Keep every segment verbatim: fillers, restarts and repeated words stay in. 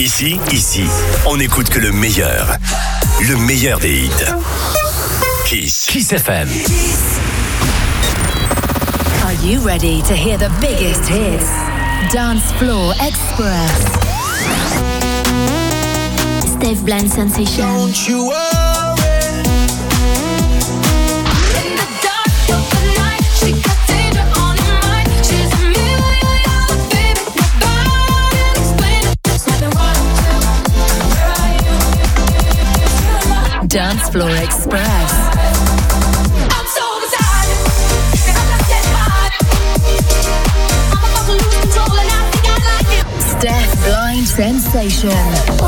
Ici, ici, on écoute que le meilleur. Le meilleur des hits. Kiss. Kiss F M. Are you ready to hear the biggest hits? Dance Floor Express. Steph Blind Sensation. Don't you worry. Dance Floor Express. I'm so beside it, and I'm not that hot. I'm about to lose control, and I think I like it. Steph Blind Sensation.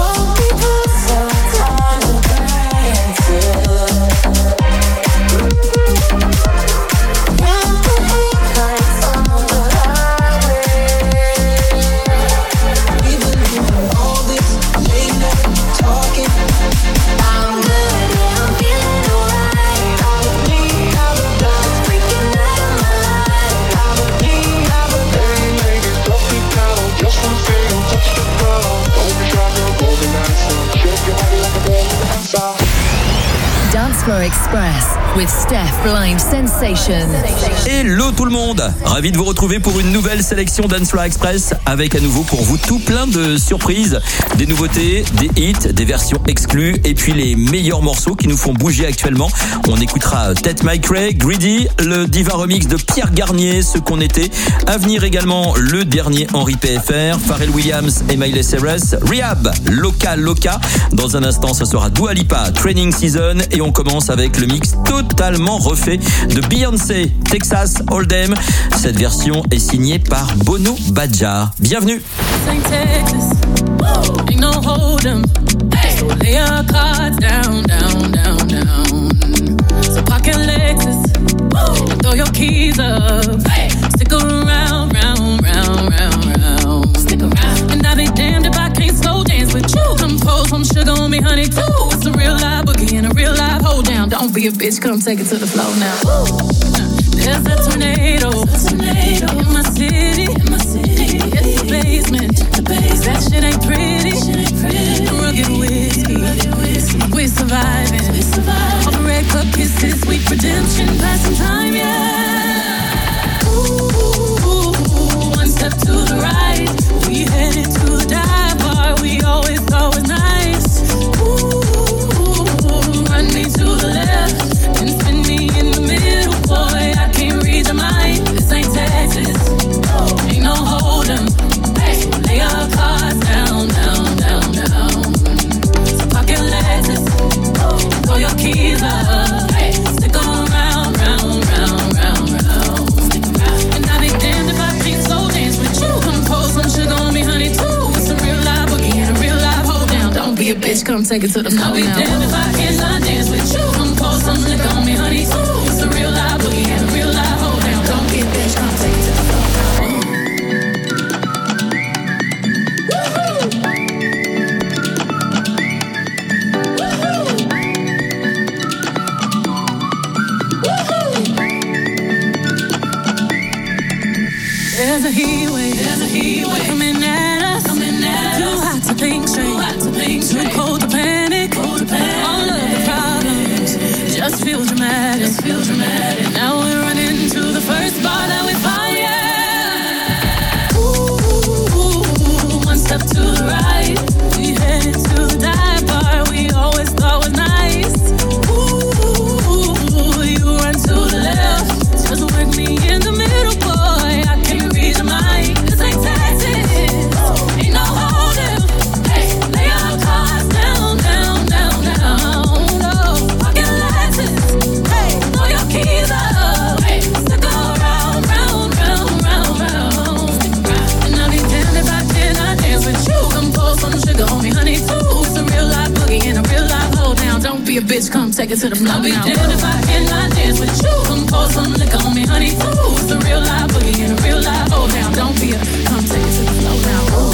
Dance Floor Express with Steph Blind Sensation. Hello tout le monde, ravi de vous retrouver pour une nouvelle sélection Dance Floor Express avec à nouveau pour vous tout plein de surprises, des nouveautés, des hits, des versions exclues et puis les meilleurs morceaux qui nous font bouger actuellement. On écoutera Ted McRae, Greedy, le Diva Remix de Pierre Garnier, ce qu'on était. À venir également le dernier Henri P F R, Pharrell Williams et Miley Cyrus, Rehab, Loca Loca. Dans un instant, ce sera Dua Lipa, Training Season et on commence avec le mix totalement refait de Beyoncé, Texas Hold'em. Cette version est signée par Bono Badja. Bienvenue. Saint Texas, ain't no hold'em. So lay your cards down, down, down, down. So pocket Lexus, and throw your keys up. Stick around, round, round, round, round. Stick around. And I'll be damned if I can't slow dance with you. Come pour some sugar on me, honey, too. It's a real live boogie and a real live hold down. Don't be a bitch, come take it to the floor now. There's a tornado, a tornado in my city, in my city. It's the basement, the basement. That shit ain't pretty, shit ain't pretty. Rugged whiskey, rugged whiskey. We're surviving, we're surviving. All the red cup kisses, sweet redemption, passing time, yeah. Ooh, one step to the right, we headed to the dive bar. We always thought was nice. Ooh, run me to the left and spin me in the middle, boy. I can't read your mind. This ain't Texas, ain't no hold'em. Hey, lay our cards down, down, down, down. So pocket Lexus, throw your keys up. Hey, stick around, round, round, round, round. Stick around. And I'll be damned if I can't slow dance with you. Come pour some sugar on me, honey, too. It's a real live boogie and a real live hold down. Don't be a bitch, come take it to the floor. I'll be damned if I cannot dance with you. Come pour some liquor on me, honey, too. It's a real live boogie and a real live hold down. Don't be a bitch, come take it to the floor. There's a heat wave, there's a heat wave coming at us, coming at too us. Hot to think straight, too hot to think straight. Too cold to panic, cold to panic. All of the problems just feel dramatic, just feel dramatic. Now we're running to the first bar that we find, yeah. Ooh, one step to the right, we headed to the dive bar. We always thought was nice. Ooh, you run to the left, just work me in the middle, boy. I can't read your mind. This ain't Texas, ain't no hold'em. Hey, lay our cards down, down, down, down. No, pocket Lexus. Hey, throw your keys up. Hey, stick around, round, round, round, round. Stick around. And I'll be damned if I cannot dance with you. Come pour some sugar on me, honey, too. It's a real life boogie and a real life hold down. Don't be a bitch, come take it to the floor. I'll be damned if I cannot dance with you. Come pour some liquor on me, honey, too. It's a real life boogie and a real life hold down. Don't be a, come take it to the floor now. Ooh.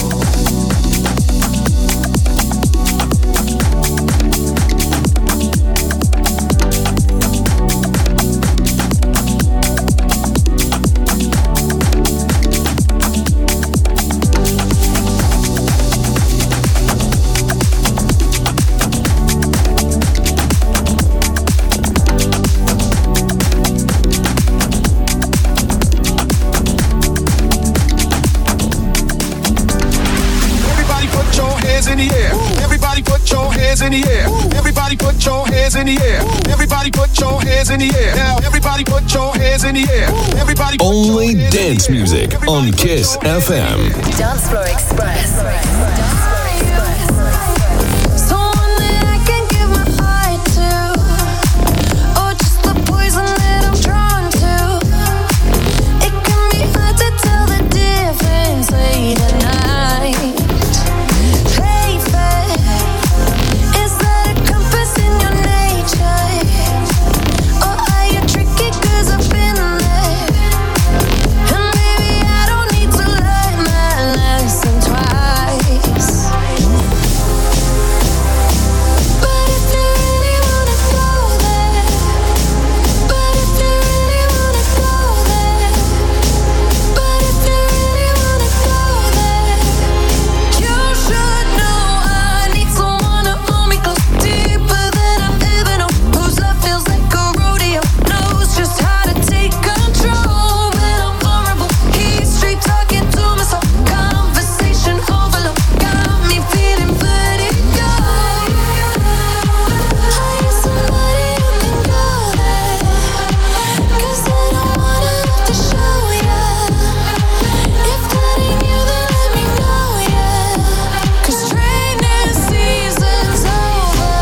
hands in the air. Everybody put your hands in the air. Everybody put your hands in the air. Everybody put your hands in the air. Now everybody put your hands in the air. Everybody put Only dance music on Kiss F M. Dance Floor Express. Someone that I can give my heart to, or just the poison that I'm drawn to. It can be hard to tell the difference late at night. Play fair, is that a compass in your nature? Or are you tricky 'cause I've been there? And maybe I don't need to learn my lesson twice. But if you really wanna go there, but if you really wanna go there, but if you really wanna go there, you should know I need someone to hold me close, deeper than I've ever known, whose love feels like a rodeo, knows just how to take control when I'm vulnerable. He's straight talking to my soul, conversation overload, got me feeling vertigo. I need somebody who can go there, 'cause I don't wanna have to show ya. If that ain't you, then let me know, yeah. 'Cause training season's over.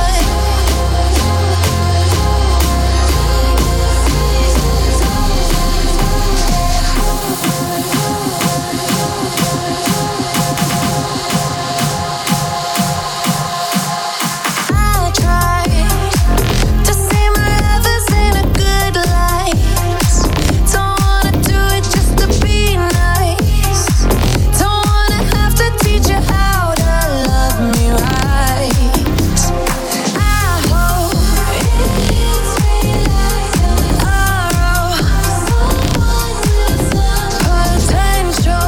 I tried to see my lovers in a good light. Don't wanna do it just to be nice. Don't wanna have to teach you how to love me right. I hope it's our potential.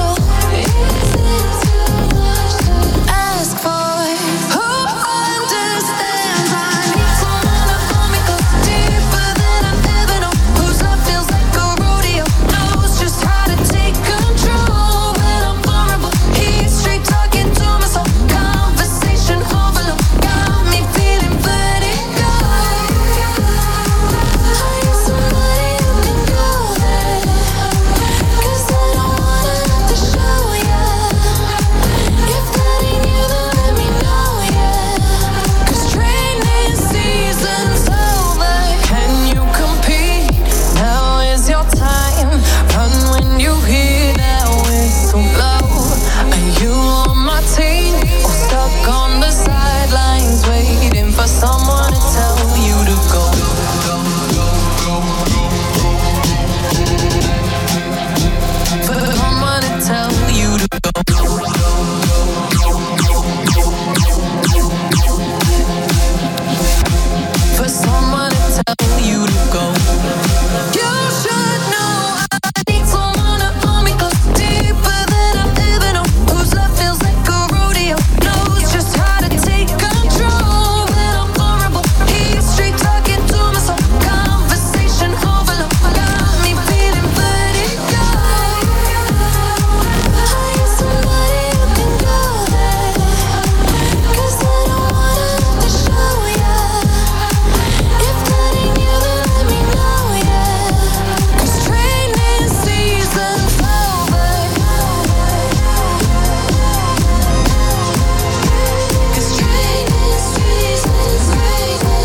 Ask for who understands. I need someone to hold me close, deeper than I've ever known, whose love feels like a rodeo, knows just how to take control when I'm vulnerable. He's straight talking to my soul, conversation overload, got me feeling vertigo. I need somebody who can go there, 'cause I don't wanna have to show ya. If that ain't you, then let me know, yeah. 'Cause training season's over. Can you compete? Now is your time. Run when you hear that whistle blow. Are you on my team or stuck on the sidelines waiting for someone to tell you to go? For someone to tell you to go. For someone to tell you to go. You should know I need someone to hold me close, deeper than I've ever known, whose love feels like a rodeo, knows just how to take control when I'm vulnerable. He's straight talking to my soul, conversation overload, got me feeling vertigo. I need somebody who can go there, 'cause I don't wanna have to show ya. If that ain't you, then let me know, yeah. 'Cause training season's over. 'Cause training season's over.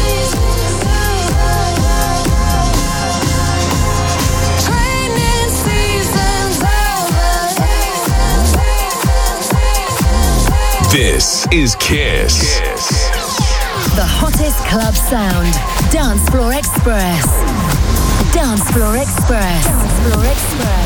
Training season's over. This is Kiss. The hottest club sound. Dance Floor Express. Dance Floor Express. Dance Floor Express.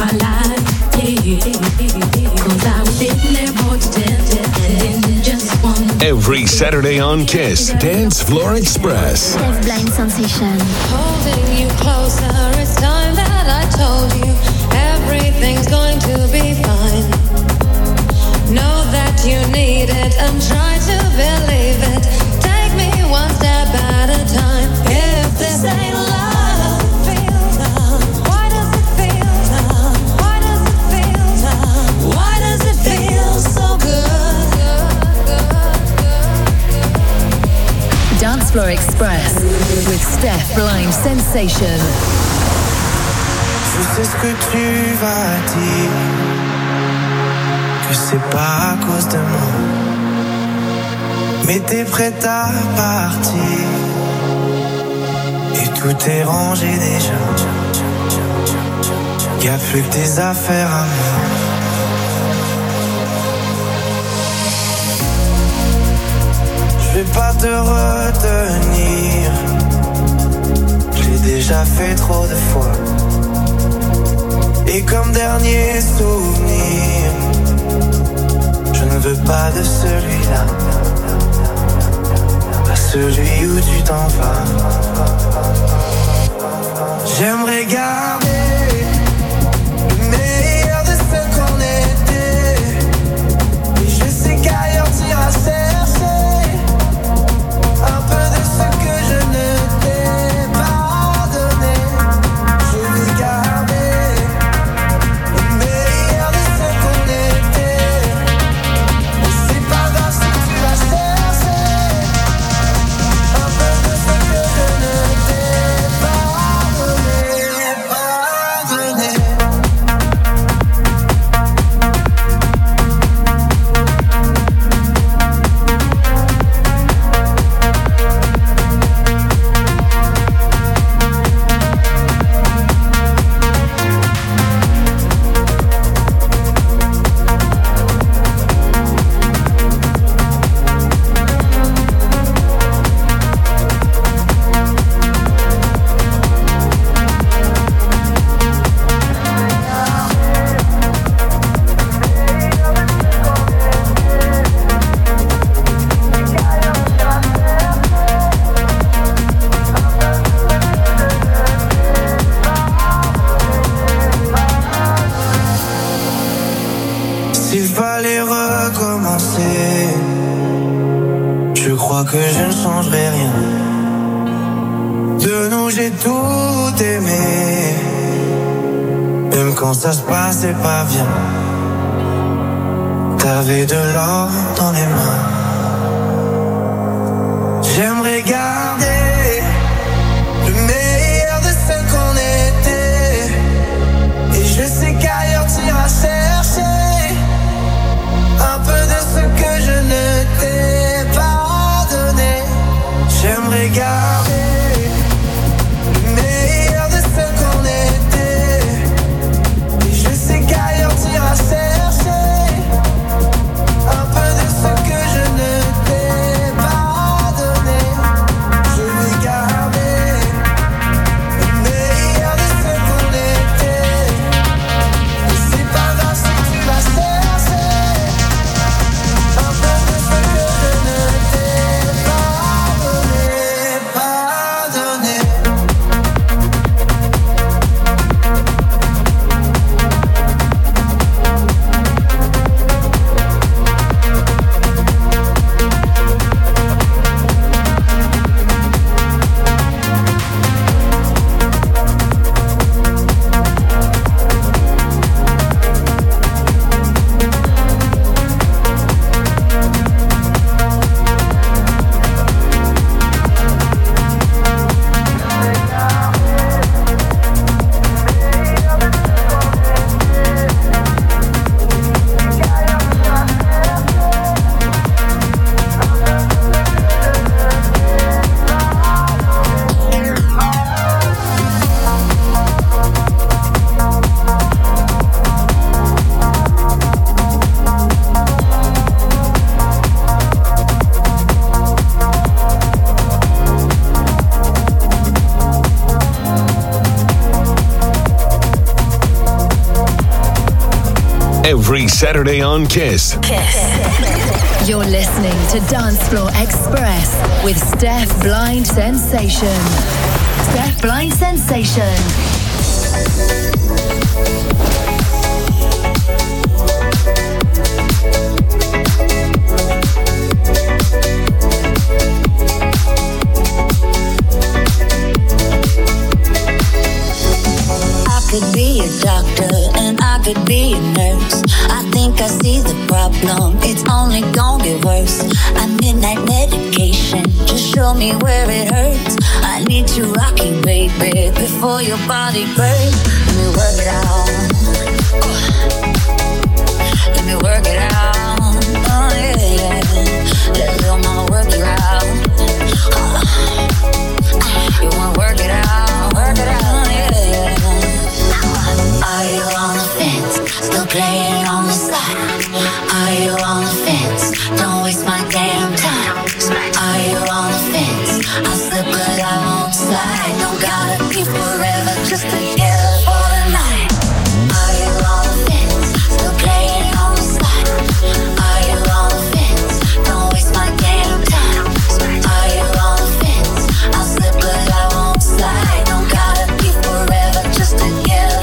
my life. Cause I was sitting there bored to death, and then just one. Every Saturday on Kiss, Dance Floor Express. Dance Blind Sensation. Holding you closer, it's time that I told you everything's going to be fine. Know that you need it and try to believe it. Take me one step at a time. If this ain't love, feels love. Why does it feel love? Why does it feel love? Why does it feel so good? Dance Floor Express with Steph Blind Sensation. Je sais ce que tu vas dire, que c'est pas à cause de moi, mais t'es prête à partir, et tout est rangé déjà. Y'a plus que tes affaires à moi. Je vais pas te retenir, je l'ai déjà fait trop de fois. Et comme dernier souvenir, je ne veux pas de celui-là, pas celui où tu t'en vas. J'aimerais garder le meilleur de ce qu'on était, et je sais qu'ailleurs t'iras chercher un peu de ce que je ne t'ai pas donné. Je vais garder que je ne changerai rien. De nous j'ai tout aimé, même quand ça se passait pas bien. T'avais de l'or dans les mains. J'aimerais garder le meilleur de ce qu'on était, et je sais qu'ailleurs t'iras chercher un peu de ce que je ne t'ai pas donné. J'aimerais garder le meilleur de ce qu'on était, et je sais qu'ailleurs t'iras chercher un peu de ce every Saturday on Kiss. Kiss. You're listening to Dance Floor Express with Steph Blind Sensation. Steph Blind Sensation. Could be a doctor and I could be a nurse. I think I see the problem, it's only gonna get worse. I'm midnight medication, just show me where it hurts. I need to rock you, baby, before your body burns. Let me work it out. Let me work it out. Oh yeah, yeah. Let little mama work you out. You wanna work it out, work it out, yeah, yeah. Are you on the fence? Still playing on the side? Are you on the fence? Don't waste my damn time. Are you on the fence? I'll slip but I won't slide. Don't gotta be forever just together for the night. Are you on the fence? Still playing on the side? Are you on the fence? Don't waste my damn time. Are you on the fence? I'll slip but I won't slide. Don't gotta be forever just together.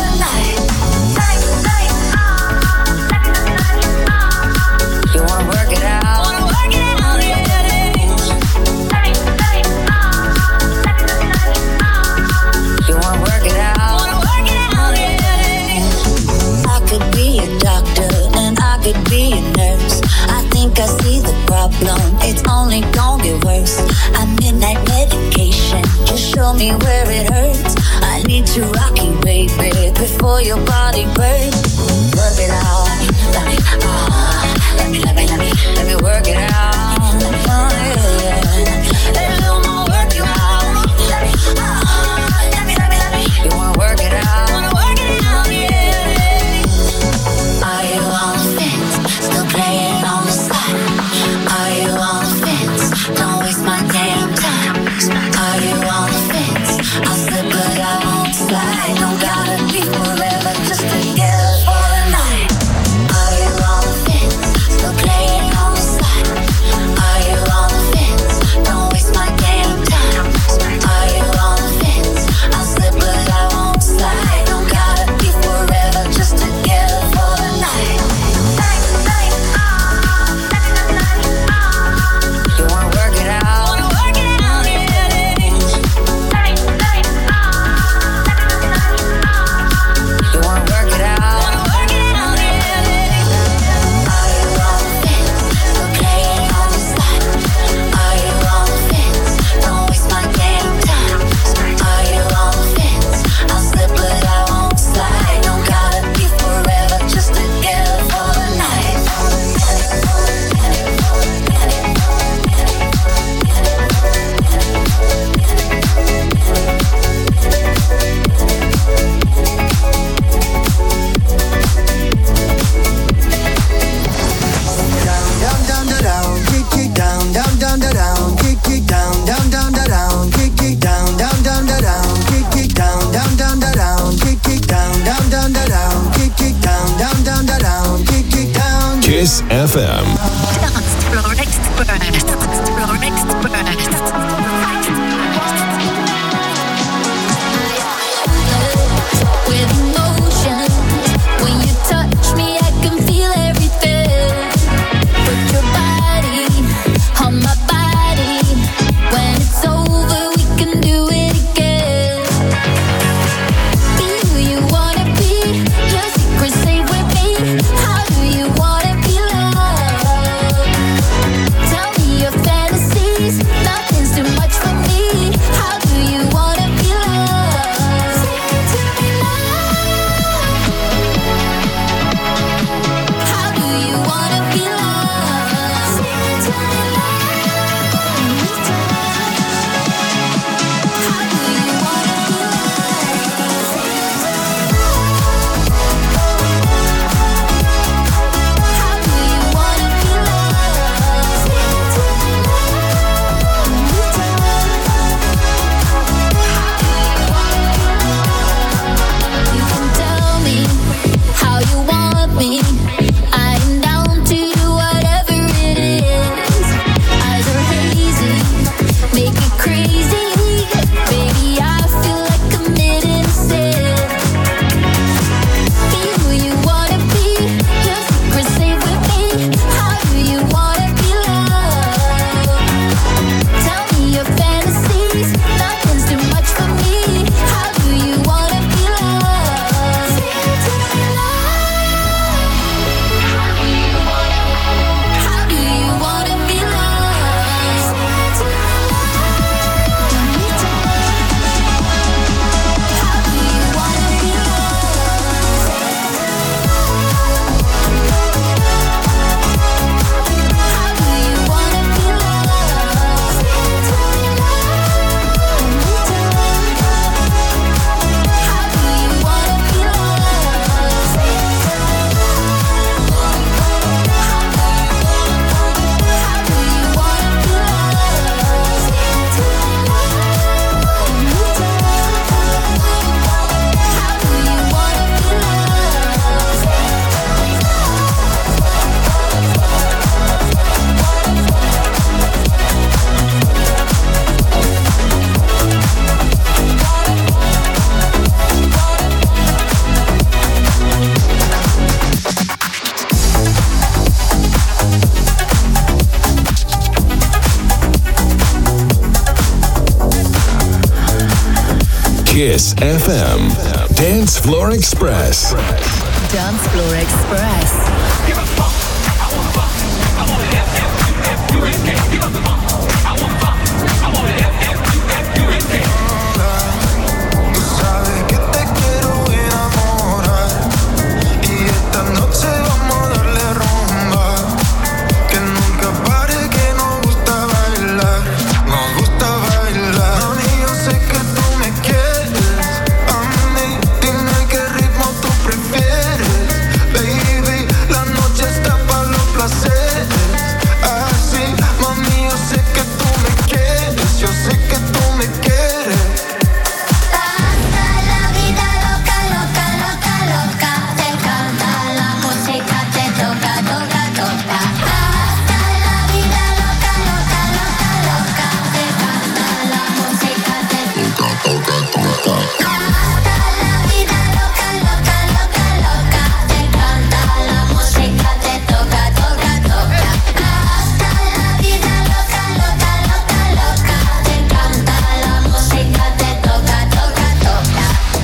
Be a nurse. I think I see the problem, it's only gonna get worse. I'm midnight medication, just show me where it hurts. I need to rock you, baby, before your body burns. Work it out, let me, uh, let me, let me, let me, let me work it out. Oh, yeah, yeah. Let a little more work you out. Let me, uh, let me, let me, let me. You wanna work it out? Wanna work it out, yeah. Are you on the fence? Still playing on the side? Are you on the fence? Don't waste my damn time. Are you on the fence? I'll slip but I won't slide. Don't gotta be forever just together for the night. Are you on the fence? Still playing on the side? Are you on the fence? Don't waste my damn time. Are you on the fence? I'll slip but I won't slide. Don't gotta be forever just together for the night. You wanna work it out? Wanna work it out, yeah. You wanna work it out? Wanna work it out, yeah. Are you on the fence? Still playing on the side? Are you on the fence? Don't waste my damn time. Are you on the fence? I'll slip but I won't slide. Don't gotta be forever just together for the night. Kiss F M. Dance Floor Express. Dance Floor Express. With emotion, when you touch me, I can feel everything. Put your body on my body. When it's over, we can do it again. Be who you wanna be. Your secret safe with me. How do you wanna be loved? Tell me your Kiss F M. Dance Floor Express. Dance Floor Express. Tú sabes que te quiero enamorar y esta noche vamos a darle rumba. Que nunca pare, que nos gusta bailar, nos gusta bailar. Mami, yo sé que tú me quieres, a mí dime qué ritmo tú prefieres. Baby, la noche está para los placeres. Así, mami, yo sé que tú me quieres, yo sé que tú me quieres. Hasta la vida loca, loca, loca, loca. Te canta la música, te toca, toca, toca. Hasta la vida loca, loca, loca, loca. Te canta la música, te toca, toca, toca. Hasta la vida loca, loca, loca, loca. Te canta la música, te toca, toca, toca. Hasta la vida loca, loca, loca, loca. Te canta la música, te toca, toca, toca.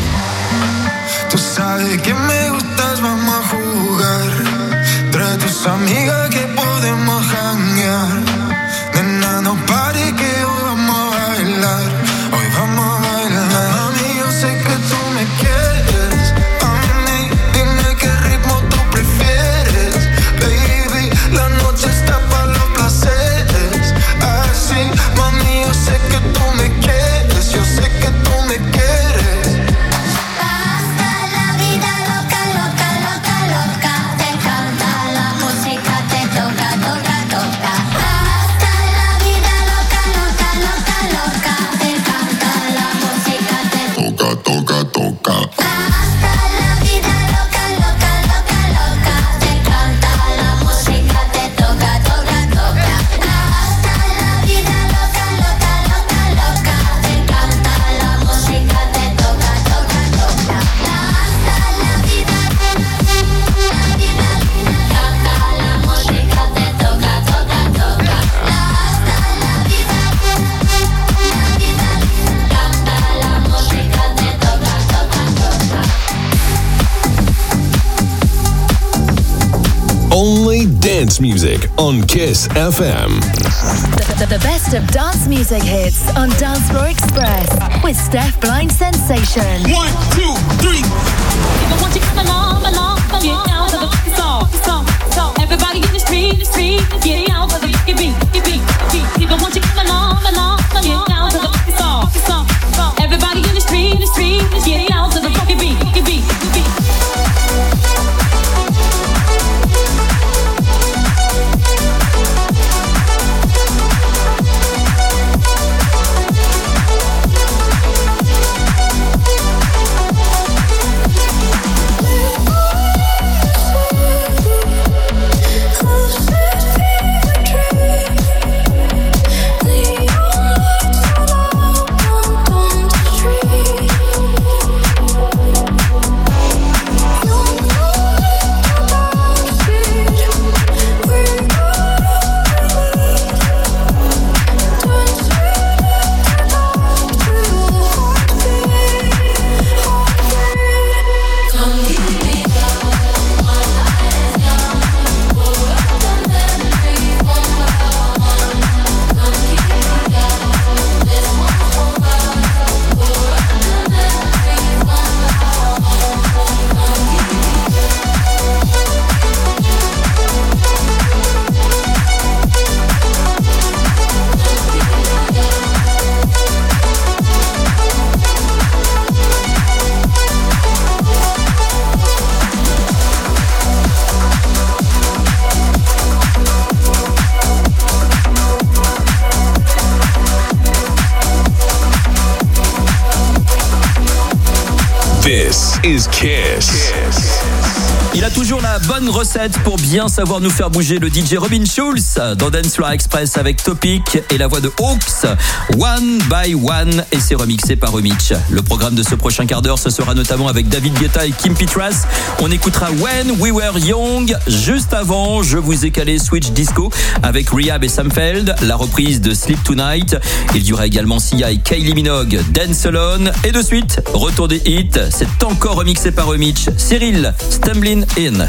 Tú sabes que me gustas, vamos a jugar. Trae tus amigas que podemos janguear. Nena, no pare que hoy vamos a bailar. Hoy vamos a bailar. Mami, yo sé que tú me quieres. A mí, dime qué ritmo tú prefieres. Baby, la noche está para los placeres. Así, mami, yo sé que tú me quieres. Yo sé que tú me quieres. Hasta la vida loca, loca, loca, loca. Te canta la música, te toca, toca, toca. Hasta la vida loca, loca, loca, loca. Te canta la música, te toca, toca, toca. Hasta la vida loca, loca, loca, loca. Te canta la música, te toca, toca, toca. Hasta la vida loca, loca, loca, loca. Te canta la música, te toca, toca, toca. Hasta la vida, la vida, canta la música, te toca, toca, toca. Hasta la vida, la vida, canta la música, te toca, toca, toca. Only dance music on Kiss F M. The, the, the best of dance music hits on Dance Floor Express with Steph Blind Sensation. One, two, three. People want you to come along, along, get down to the fucking song, song, song. Everybody in the street, the street, get down to the fucking beat, beat, beat, beat. People want you to come along, along, get down to the fucking song, song, song. Everybody in the street, the street, get down to the fucking beat, beat, beat, beat. This is Kiss. Kiss. Il a toujours la bonne recette pour bien savoir nous faire bouger, le D J Robin Schulz dans Dance Floor Express avec Topic et la voix de Hawks, One by One, et c'est remixé par Remix. Le programme de ce prochain quart d'heure, ce sera notamment avec David Guetta et Kim Petras. On écoutera When We Were Young. Juste avant, je vous ai calé Switch Disco avec Rehab et Sam Feld, la reprise de Sleep Tonight. Il y aura également Sia et Kylie Minogue, Dance Alone. Et de suite, retour des hits, c'est encore remixé par Remix. Cyril, Stumblin' In.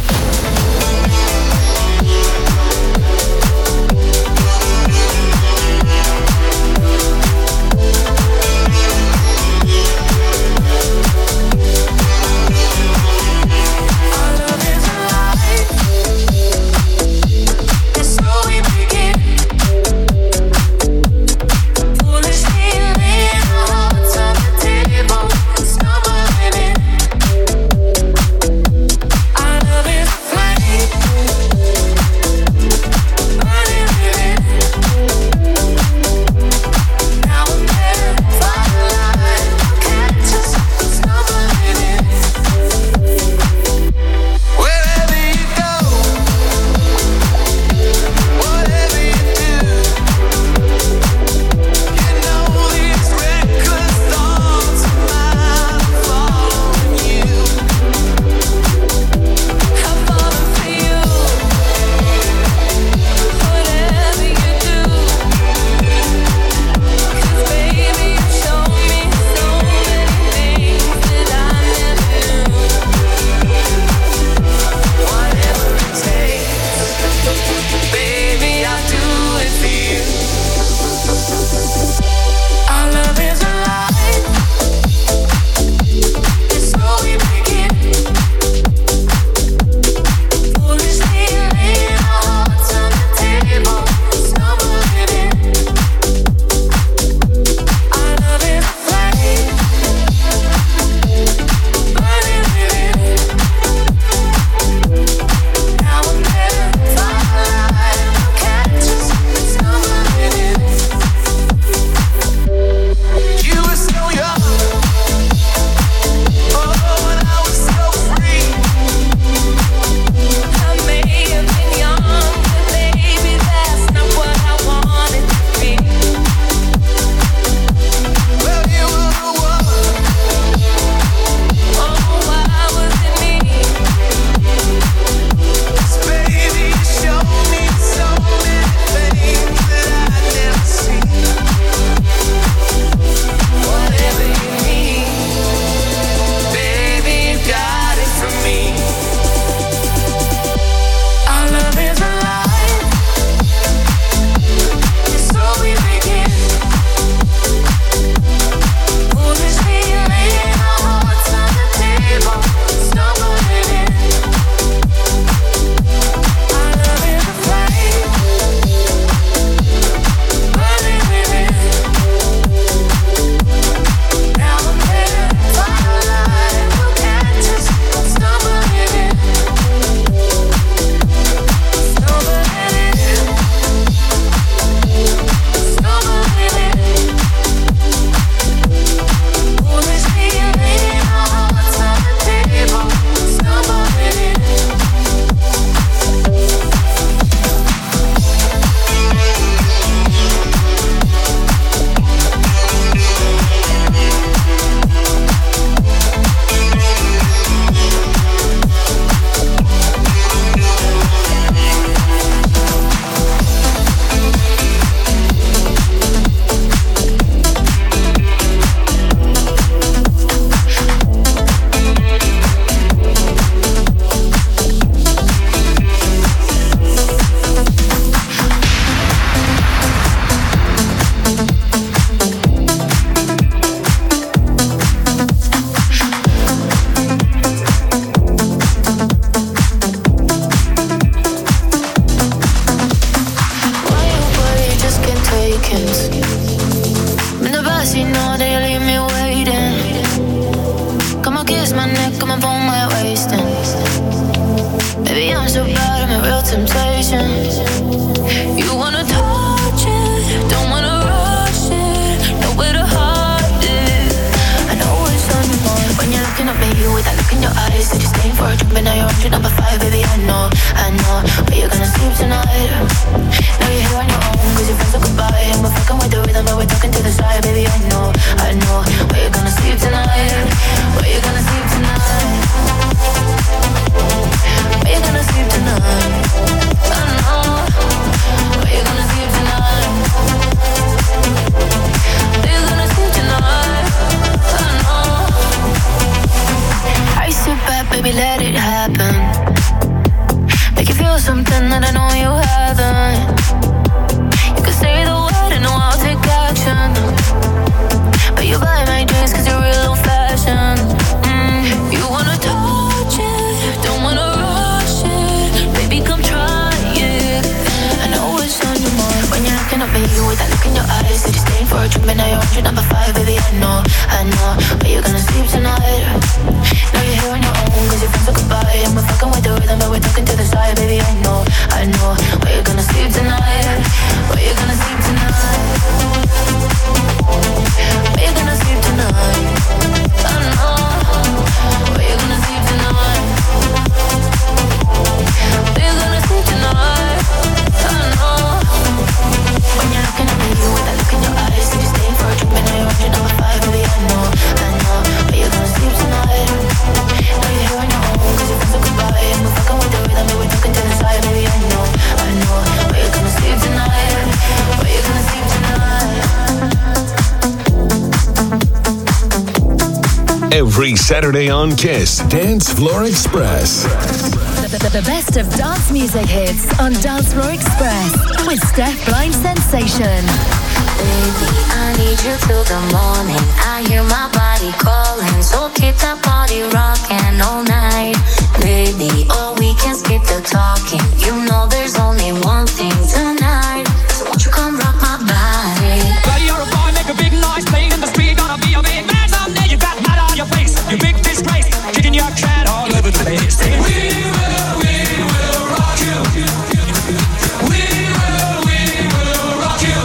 temptation. You wanna touch it, don't wanna rush it, nowhere to hide it. I know it's on your mind when you're looking at me with that look in your eyes. eyes. Said you're staying for a drink, but now you're on your number five, baby. I know, I know, where you gonna sleep tonight. Now you're here on your own, cause your friends are goodbye. And we're fucking with the rhythm, but we're talking to the side, baby. I know, I know, where you gonna sleep tonight. Where you gonna sleep tonight. Where you gonna sleep tonight. I know, where you gonna sleep tonight. Where you gonna sleep tonight. I know. I sit back, baby, let it happen. Make you feel something that I know you haven't. You can say the word and I'll take action. But you buy my drinks cause you're real old fashioned. mm. You wanna touch it, don't wanna rush it. Baby, come try it. I know it's on your mind when you're looking at me with that look in your eyes. Said you're staying for a drink, but now you're on your number five, baby. I know, I know, where you gonna sleep tonight. Now you're here on your own cause your friends are goodbye. And we're fucking with the rhythm, but we're talking to the side, baby. I know, I know, where you gonna sleep tonight. Where you gonna sleep tonight. Where you gonna sleep tonight. I know, where you gonna sleep tonight. Where you gonna sleep tonight. I know. When you're looking at me with that look in your eyes. Said you're staying for a drink, but now you're on your number five, baby. I know, I know, where you gonna sleep tonight. Now you're here on your own cause your friends are goodbye. And we're fucking with the rhythm, but we're talking to the side, baby. I know, I know, where you gonna sleep tonight. Where you gonna sleep tonight. Every Saturday on Kiss, Dance Floor Express. The, the, the best of dance music hits on Dance Floor Express with Steph Blind Sensation. Baby, I need you till the morning. I hear my body calling, so keep that body rocking all night. Baby, oh, we can skip the talking. You know there's only one thing tonight. So won't you come rock my body? Buddy, you're a boy, make a big noise, playing in the street, gonna be a big man someday. You got mud on your face, you big disgrace, kicking your can all over the place. Sing, we will, we will rock you. We will, we will rock you.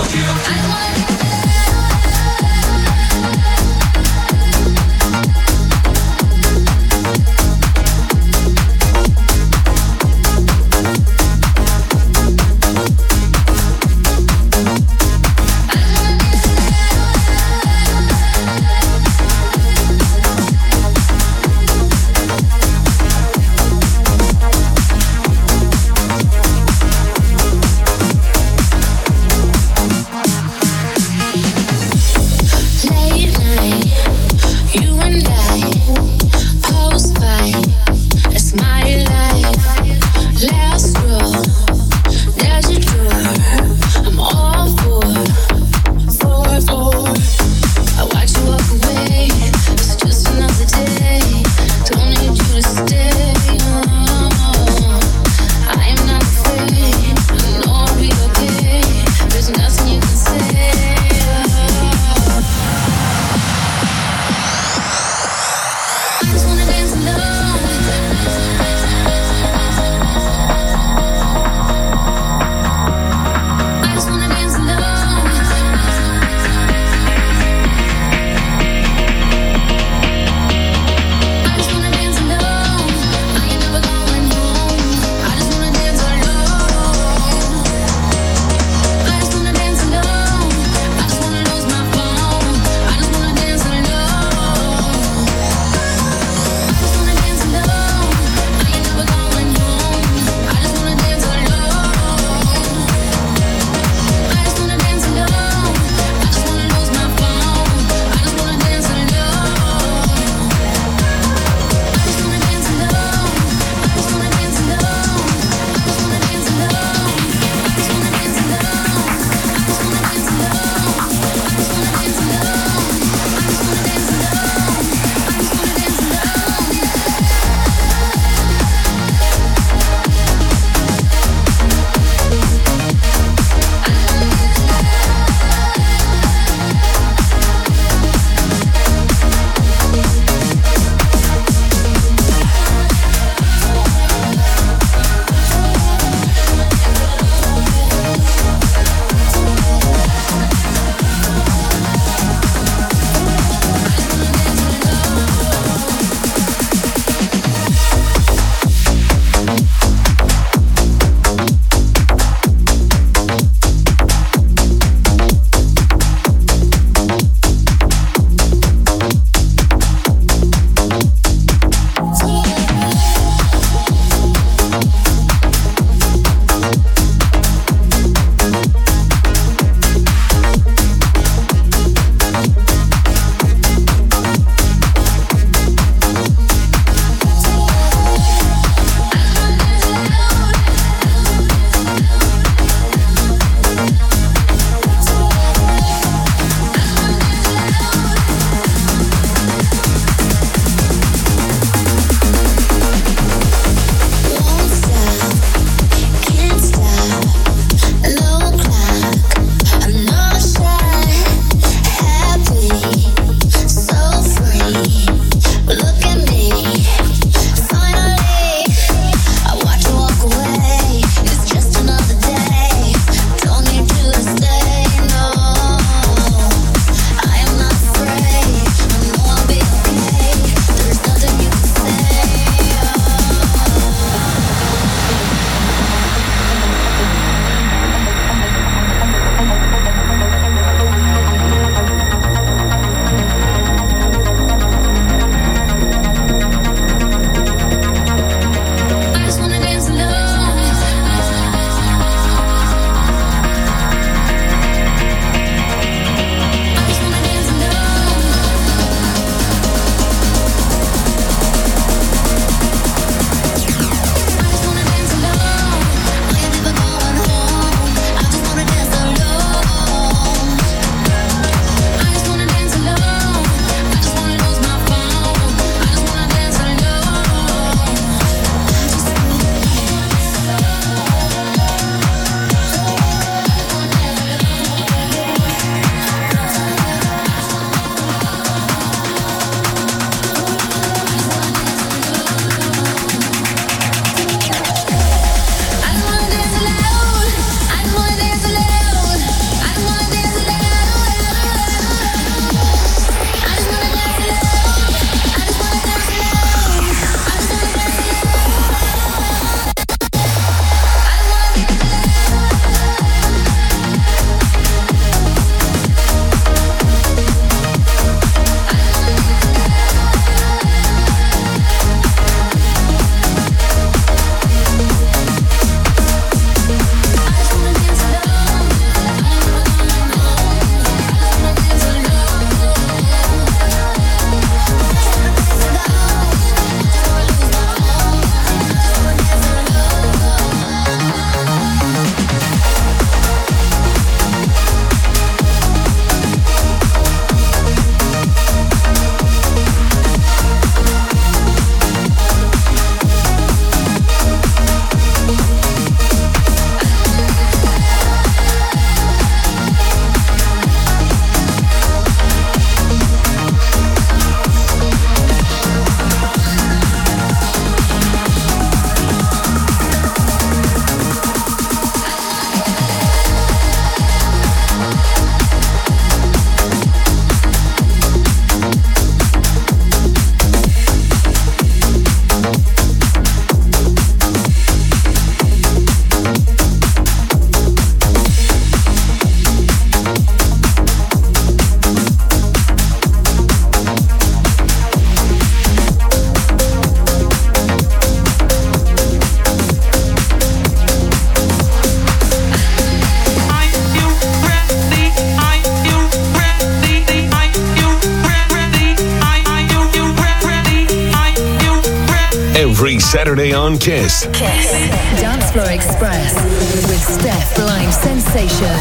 Saturday on Kiss. Kiss. Dance Floor Express with Steph Blind Sensation.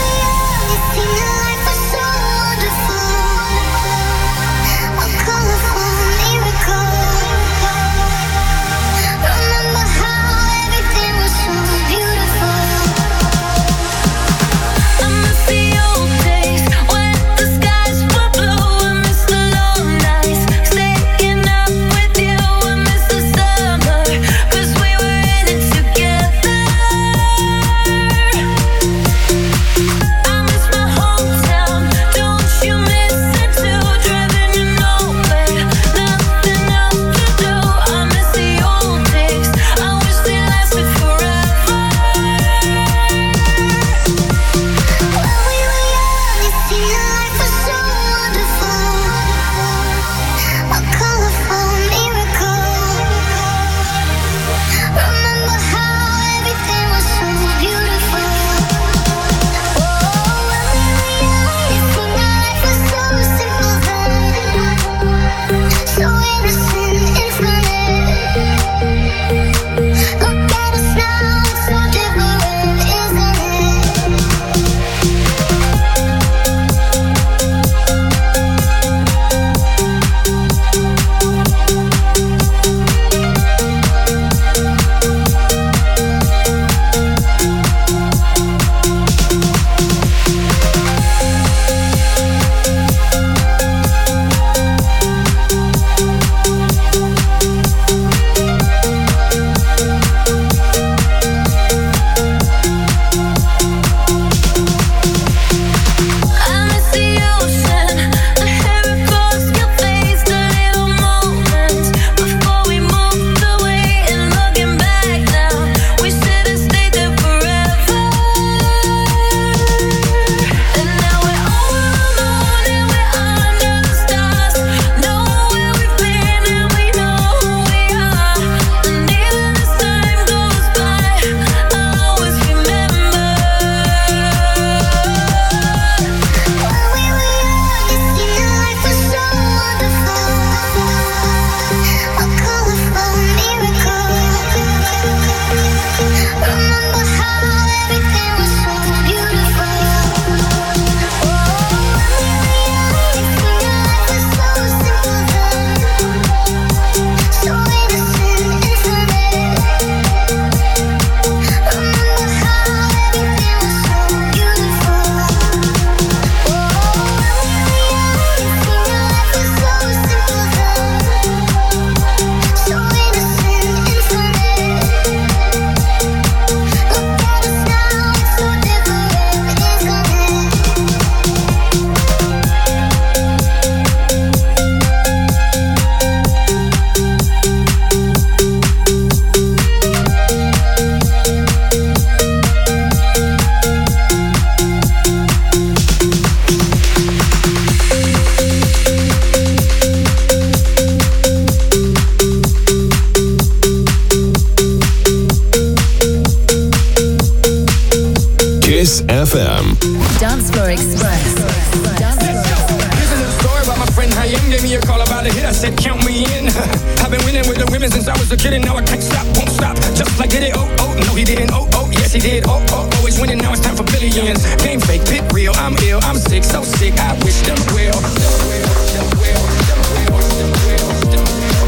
Kiss F M. Dance Floor Express. Dance Floor Express. Here's a little story about my friend Hayem. Gave me a call about a hit. I said, count me in. I've been winning with the women since I was a kid, and now I can't stop, won't stop. Just like did it, oh, oh. No, he didn't, oh, oh. Yes, he did, oh, oh. Always winning, now it's time for billions. Game fake, pit real. I'm ill, I'm sick, so sick. I wish them well. Them well, them well, them well, them well, them well.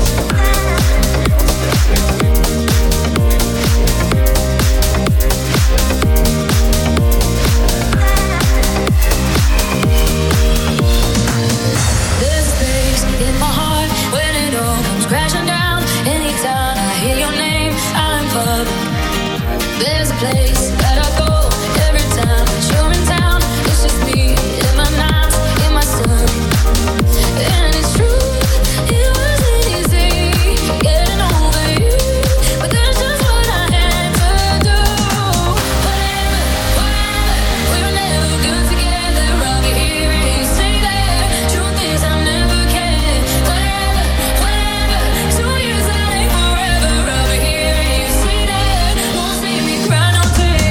Crashing down anytime I hear your name. I'm public. There's a place that I go every time that you're in town. It's just me in my nights, in my sun. And it's true, it wasn't easy getting over you, but that's just what I had to do. Whatever, whatever, we were never good together. I'll be here and you say that. Truth is I never cared. Whatever, whatever. Two years I ain't forever. I'll be here and you say that. Won't see me cry no tears.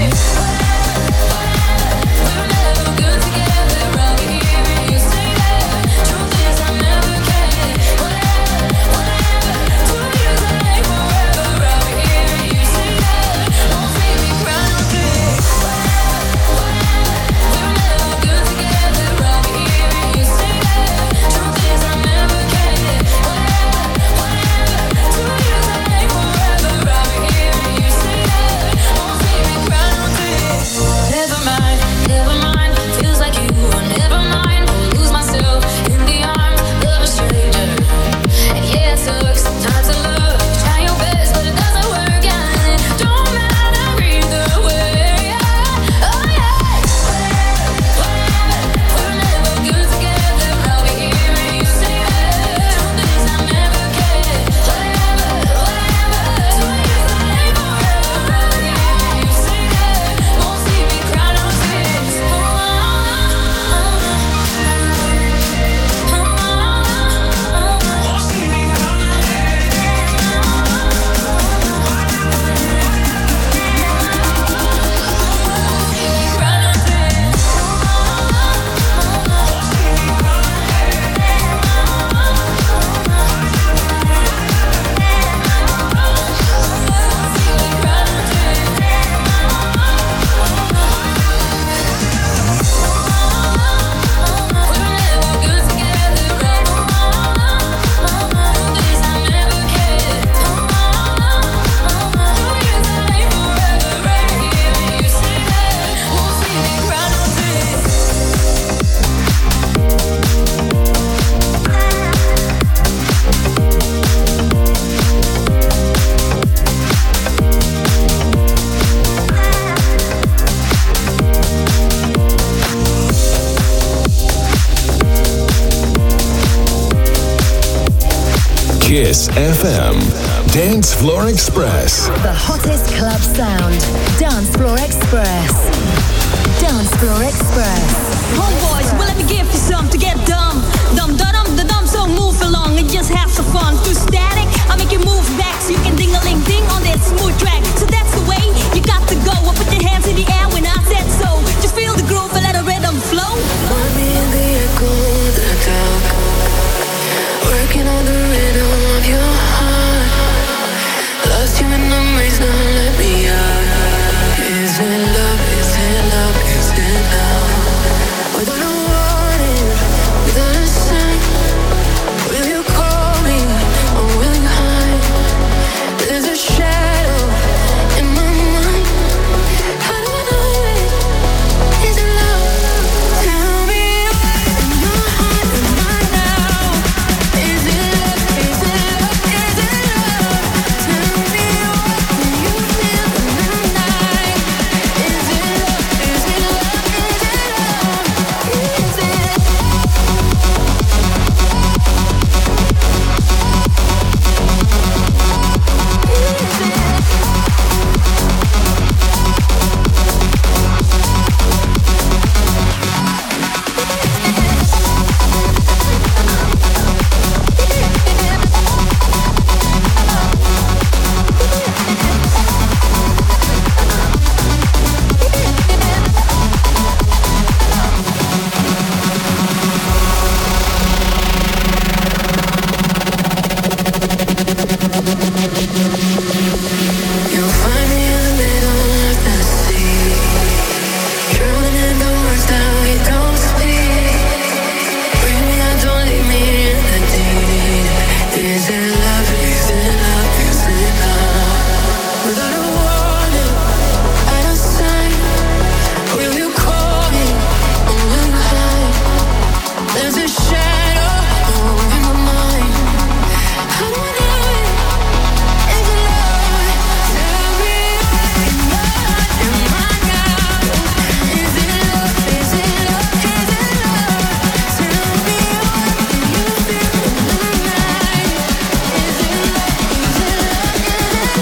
Kiss F M. Dance Floor Express. The hottest club sound. Dance Floor Express. Dance Floor Express. Homeboys, well let me give you some to get dumb. Dum da dum da dum, so move along and just have some fun. Too static, I'll make you move back so you can ding a ling ding on this smooth track. So that's the way you got to go. Well, put your hands in the air when I said so. Just feel the groove and let the rhythm flow. Find me in the echo of the dark, working on the rhythm of your heart. Lost you in the maze, now let me out. Is it love, is it love, is it love? Without a warning, without a sign, will you call me or will you hide? There's a shadow in my mind. How do I know it? Is it love? Tell me in your heart, in my now. Is it love? Is it love? Is it love? Tell me what do you feel in the night? Is it love? Is it love? Is it love? Is it? You'll find me in the middle of the sea, drowning in the words that we don't speak. Bring me out, don't leave me in the deep. Is it love? Is it love? Is it love? Without a warning, out of sight, will you call me or will you hide? There's a shadow in my mind. How do I know it? Is it love? Tell me in your heart, in my now. Is it love? Is it love? Is it love? Tell me what do you feel in the night? Is it love? Is it love? Is it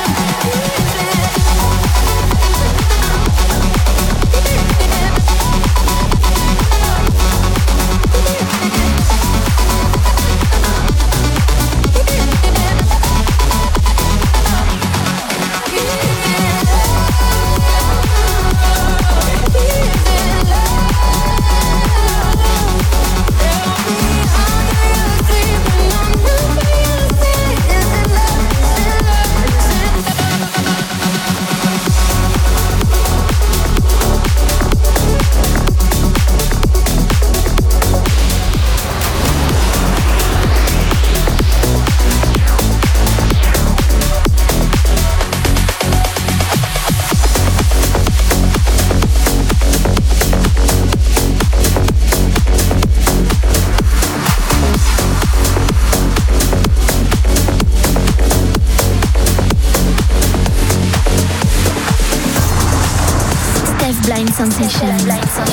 Steph Blind Sensation.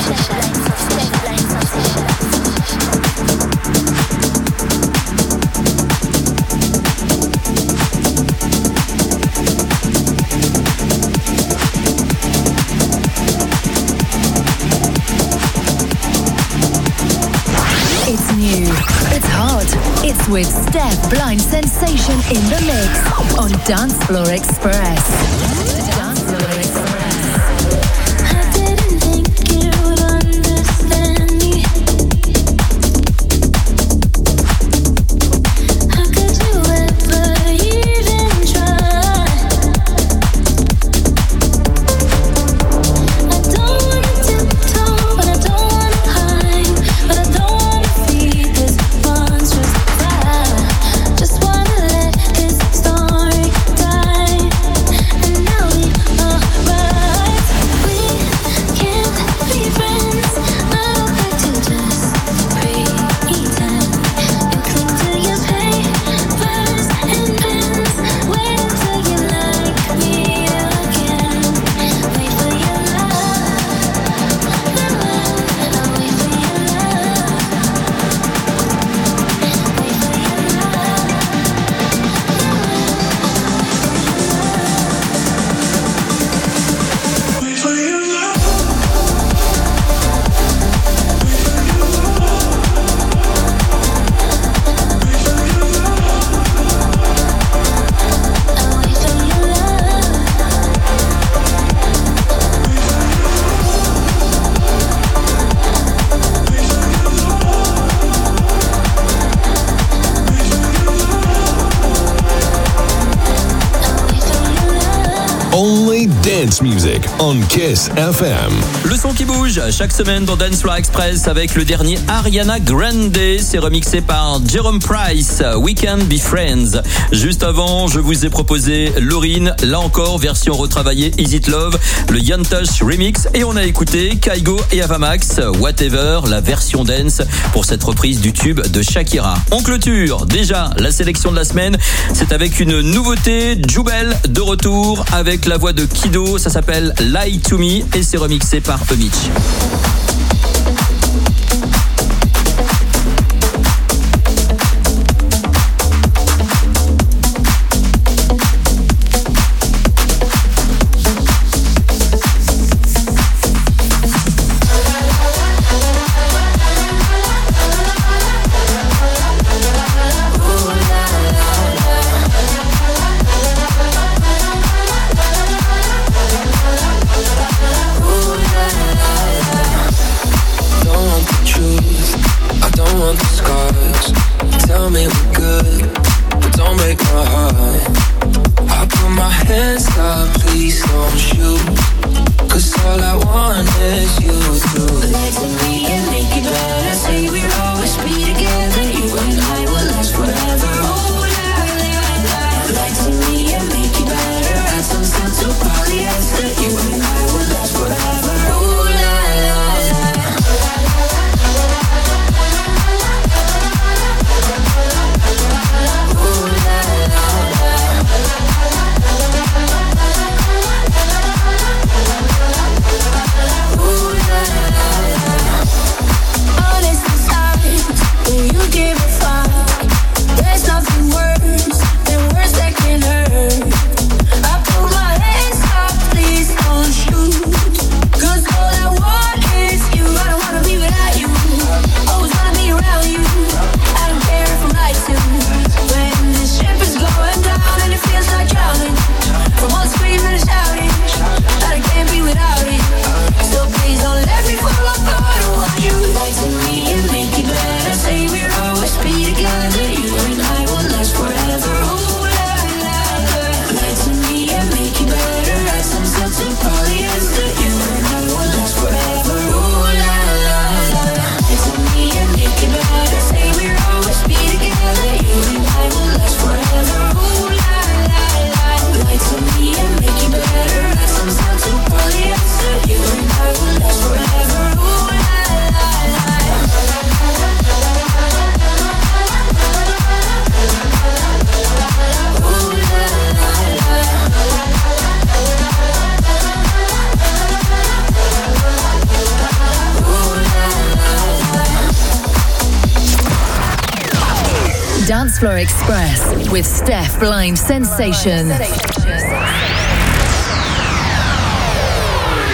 It's new, it's hot, it's with Steph Blind Sensation in the mix on Dance Floor Express. Dance Floor Express. I didn't think you would understand me. How could you ever even try? I don't wanna tiptoe, but I don't wanna hide, but I don't wanna feed this monstrous fire. Just wanna let this story die, and now we dance music on Kiss F M. Le son qui bouge chaque semaine dans Dance Floor Express avec le dernier Ariana Grande. C'est remixé par Jerome Price, We Can Be Friends. Juste avant, je vous ai proposé Lauryn, là encore, version retravaillée Is It Love, le Yantosh remix. Et on a écouté Kygo et Avamax, Whatever, la version dance pour cette reprise du tube de Shakira. On clôture déjà la sélection de la semaine. C'est avec une nouveauté, Jubel de retour avec la voix de Kido. Ça s'appelle Lie to Me et c'est remixé par Emitch. Dance Floor Express with Steph Blind Sensation.